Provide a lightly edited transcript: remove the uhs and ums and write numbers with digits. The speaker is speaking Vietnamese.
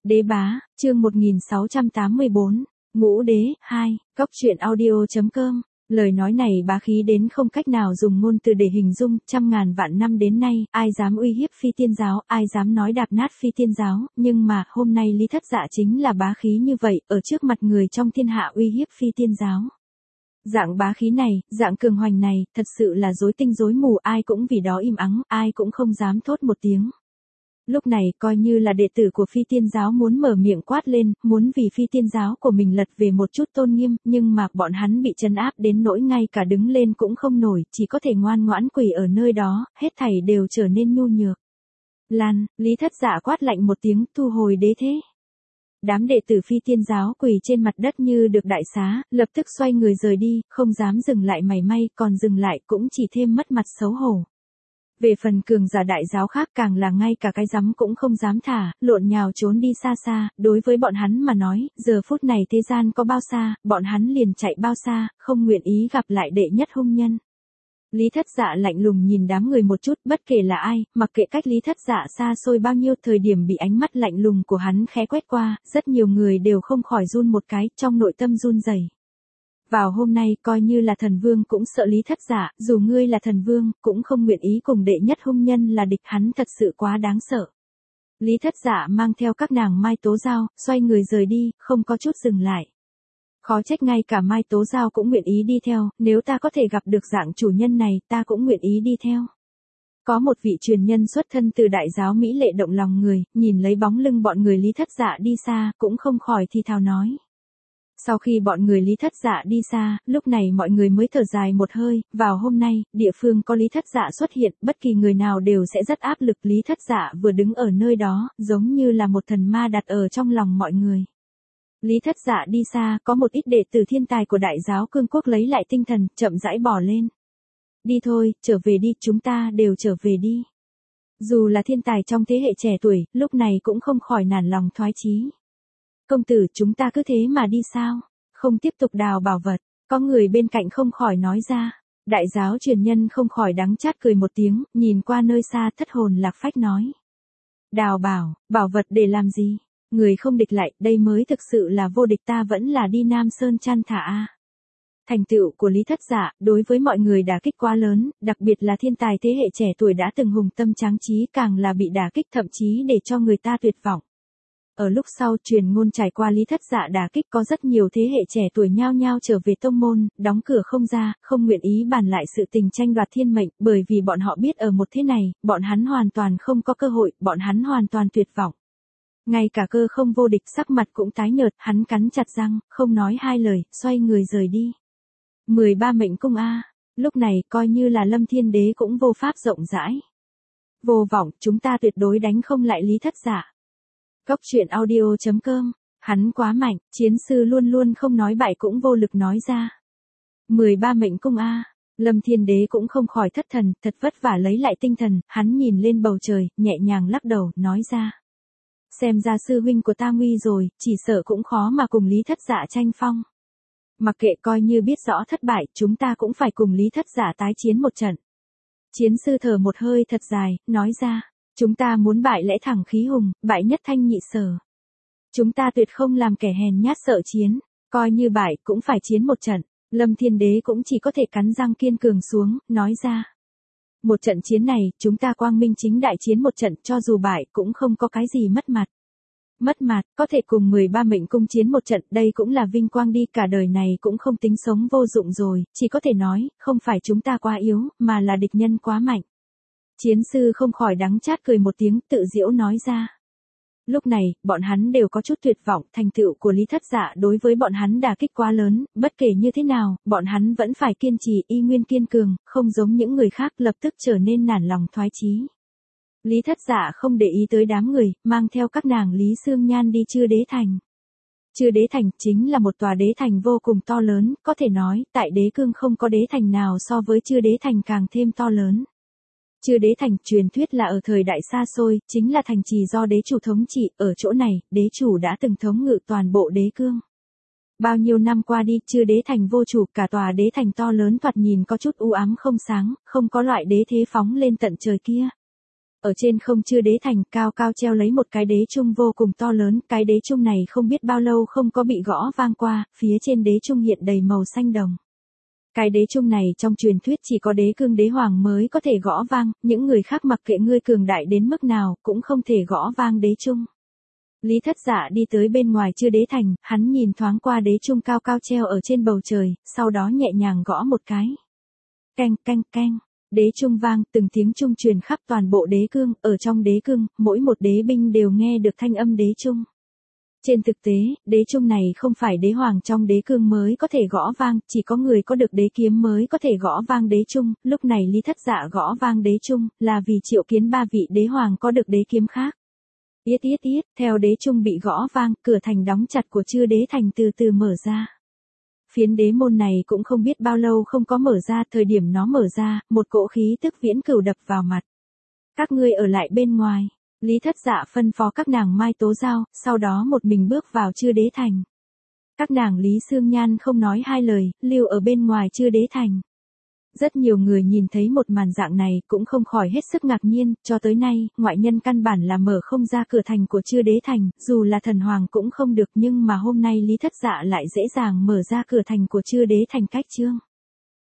Đế bá, chương 1684, Ngũ đế, 2, Cóc truyện audio.com. Lời nói này bá khí đến không cách nào dùng ngôn từ để hình dung, trăm ngàn vạn năm đến nay, ai dám uy hiếp phi tiên giáo, ai dám nói đạp nát phi tiên giáo, nhưng mà, hôm nay Lý Thất Dạ chính là bá khí như vậy, ở trước mặt người trong thiên hạ uy hiếp phi tiên giáo. Dạng bá khí này, dạng cường hoành này, thật sự là rối tinh rối mù, ai cũng vì đó im ắng, ai cũng không dám thốt một tiếng. Lúc này, coi như là đệ tử của phi tiên giáo muốn mở miệng quát lên, muốn vì phi tiên giáo của mình lật về một chút tôn nghiêm, nhưng mà bọn hắn bị trấn áp đến nỗi ngay cả đứng lên cũng không nổi, chỉ có thể ngoan ngoãn quỳ ở nơi đó, hết thảy đều trở nên nhu nhược. Lan, Lý Thất Dạ quát lạnh một tiếng, thu hồi đế thế. Đám đệ tử phi tiên giáo quỳ trên mặt đất như được đại xá, lập tức xoay người rời đi, không dám dừng lại mảy may, còn dừng lại cũng chỉ thêm mất mặt xấu hổ. Về phần cường giả đại giáo khác càng là ngay cả cái rắm cũng không dám thả, lộn nhào trốn đi xa xa, đối với bọn hắn mà nói, giờ phút này thế gian có bao xa, bọn hắn liền chạy bao xa, không nguyện ý gặp lại đệ nhất hung nhân. Lý Thất Dạ lạnh lùng nhìn đám người một chút, bất kể là ai, mặc kệ cách Lý Thất Dạ xa xôi bao nhiêu, thời điểm bị ánh mắt lạnh lùng của hắn khẽ quét qua, rất nhiều người đều không khỏi run một cái, trong nội tâm run rẩy. Vào hôm nay coi như là thần vương cũng sợ Lý Thất Dạ, dù ngươi là thần vương, cũng không nguyện ý cùng đệ nhất hung nhân là địch, hắn thật sự quá đáng sợ. Lý Thất Dạ mang theo các nàng Mai Tố Giao, xoay người rời đi, không có chút dừng lại. Khó trách ngay cả Mai Tố Giao cũng nguyện ý đi theo, nếu ta có thể gặp được dạng chủ nhân này, ta cũng nguyện ý đi theo. Có một vị truyền nhân xuất thân từ đại giáo Mỹ lệ động lòng người, nhìn lấy bóng lưng bọn người Lý Thất Dạ đi xa, cũng không khỏi thì thào nói. Sau khi bọn người Lý Thất Dạ đi xa, lúc này mọi người mới thở dài một hơi, vào hôm nay, địa phương có Lý Thất Dạ xuất hiện, bất kỳ người nào đều sẽ rất áp lực. Lý Thất Dạ vừa đứng ở nơi đó, giống như là một thần ma đặt ở trong lòng mọi người. Lý Thất Dạ đi xa, có một ít đệ tử thiên tài của đại giáo Cương Quốc lấy lại tinh thần, chậm rãi bỏ lên. Đi thôi, trở về đi, chúng ta đều trở về đi. Dù là thiên tài trong thế hệ trẻ tuổi, lúc này cũng không khỏi nản lòng thoái chí. Công tử, chúng ta cứ thế mà đi sao? Không tiếp tục đào bảo vật, có người bên cạnh không khỏi nói ra. Đại giáo truyền nhân không khỏi đắng chát cười một tiếng, nhìn qua nơi xa thất hồn lạc phách nói. Đào bảo vật để làm gì? Người không địch lại, đây mới thực sự là vô địch, ta vẫn là đi Nam Sơn chăn thả a. Thành tựu của Lý Thất Dạ, đối với mọi người đả kích quá lớn, đặc biệt là thiên tài thế hệ trẻ tuổi đã từng hùng tâm tráng trí càng là bị đả kích, thậm chí để cho người ta tuyệt vọng. Ở lúc sau truyền ngôn trải qua Lý Thất Dạ đả kích, có rất nhiều thế hệ trẻ tuổi nhao nhao trở về tông môn, đóng cửa không ra, không nguyện ý bàn lại sự tình tranh đoạt thiên mệnh, bởi vì bọn họ biết ở một thế này, bọn hắn hoàn toàn không có cơ hội, bọn hắn hoàn toàn tuyệt vọng. Ngay cả cơ không vô địch sắc mặt cũng tái nhợt, hắn cắn chặt răng, không nói hai lời, xoay người rời đi. 13 mệnh cung a, lúc này coi như là Lâm Thiên Đế cũng vô pháp rộng rãi. Vô vọng, chúng ta tuyệt đối đánh không lại Lý Thất Dạ. Cóc truyện audio.com, hắn quá mạnh, chiến sư luôn luôn không nói bại cũng vô lực nói ra. 13 mệnh cung a, Lâm Thiên Đế cũng không khỏi thất thần, thật vất vả lấy lại tinh thần, hắn nhìn lên bầu trời, nhẹ nhàng lắc đầu, nói ra. Xem ra sư huynh của ta nguy rồi, chỉ sợ cũng khó mà cùng Lý Thất Dạ tranh phong. Mặc kệ, coi như biết rõ thất bại, chúng ta cũng phải cùng Lý Thất Dạ tái chiến một trận. Chiến sư thở một hơi thật dài, nói ra. Chúng ta muốn bại lẽ thẳng khí hùng, bại nhất thanh nhị sở. Chúng ta tuyệt không làm kẻ hèn nhát sợ chiến, coi như bại cũng phải chiến một trận. Lâm Thiên Đế cũng chỉ có thể cắn răng kiên cường xuống, nói ra. Một trận chiến này, chúng ta quang minh chính đại chiến một trận, cho dù bại cũng không có cái gì mất mặt. Mất mặt, có thể cùng 13 mệnh cung chiến một trận, đây cũng là vinh quang đi, cả đời này cũng không tính sống vô dụng rồi, chỉ có thể nói, không phải chúng ta quá yếu, mà là địch nhân quá mạnh. Chiến sư không khỏi đắng chát cười một tiếng, tự giễu nói ra. Lúc này, bọn hắn đều có chút tuyệt vọng, thành tựu của Lý Thất Dạ đối với bọn hắn đả kích quá lớn, bất kể như thế nào, bọn hắn vẫn phải kiên trì, y nguyên kiên cường, không giống những người khác lập tức trở nên nản lòng thoái chí. Lý Thất Dạ không để ý tới đám người, mang theo các nàng Lý Xương Nhan đi Chư Đế Thành. Chư Đế Thành chính là một tòa đế thành vô cùng to lớn, có thể nói, tại đế cương không có đế thành nào so với Chư Đế Thành càng thêm to lớn. Chư Đế Thành, truyền thuyết là ở thời đại xa xôi, chính là thành trì do đế chủ thống trị, ở chỗ này, đế chủ đã từng thống ngự toàn bộ đế cương. Bao nhiêu năm qua đi, Chư Đế Thành vô chủ, cả tòa đế thành to lớn thoạt nhìn có chút u ám không sáng, không có loại đế thế phóng lên tận trời kia. Ở trên không Chư Đế Thành, cao cao treo lấy một cái đế chuông vô cùng to lớn, cái đế chuông này không biết bao lâu không có bị gõ vang qua, phía trên đế chuông hiện đầy màu xanh đồng. Cái đế chuông này trong truyền thuyết chỉ có đế cương đế hoàng mới có thể gõ vang, những người khác mặc kệ ngươi cường đại đến mức nào, cũng không thể gõ vang đế chuông. Lý Thất Dạ đi tới bên ngoài Chư Đế Thành, hắn nhìn thoáng qua đế chuông cao cao treo ở trên bầu trời, sau đó nhẹ nhàng gõ một cái. Canh canh canh, đế chuông vang, từng tiếng chuông truyền khắp toàn bộ đế cương, ở trong đế cương, mỗi một đế binh đều nghe được thanh âm đế chuông. Trên thực tế, đế chuông này không phải đế hoàng trong đế cương mới có thể gõ vang, chỉ có người có được đế kiếm mới có thể gõ vang đế chuông, lúc này Lý Thất Dạ gõ vang đế chuông, là vì triệu kiến 3 vị đế hoàng có được đế kiếm khác. Yết yết yết, theo đế chuông bị gõ vang, cửa thành đóng chặt của Chư Đế Thành từ từ mở ra. Phiến đế môn này cũng không biết bao lâu không có mở ra, thời điểm nó mở ra, một cỗ khí tức viễn cửu đập vào mặt. Các ngươi ở lại bên ngoài. Lý Thất Dạ phân phó các nàng Mai Tố Giao, sau đó một mình bước vào Chư Đế Thành. Các nàng Lý Xương Nhan không nói hai lời, lưu ở bên ngoài Chư Đế Thành. Rất nhiều người nhìn thấy một màn dạng này cũng không khỏi hết sức ngạc nhiên, cho tới nay, ngoại nhân căn bản là mở không ra cửa thành của Chư Đế Thành, dù là thần hoàng cũng không được, nhưng mà hôm nay Lý Thất Dạ lại dễ dàng mở ra cửa thành của Chư Đế Thành cách chương.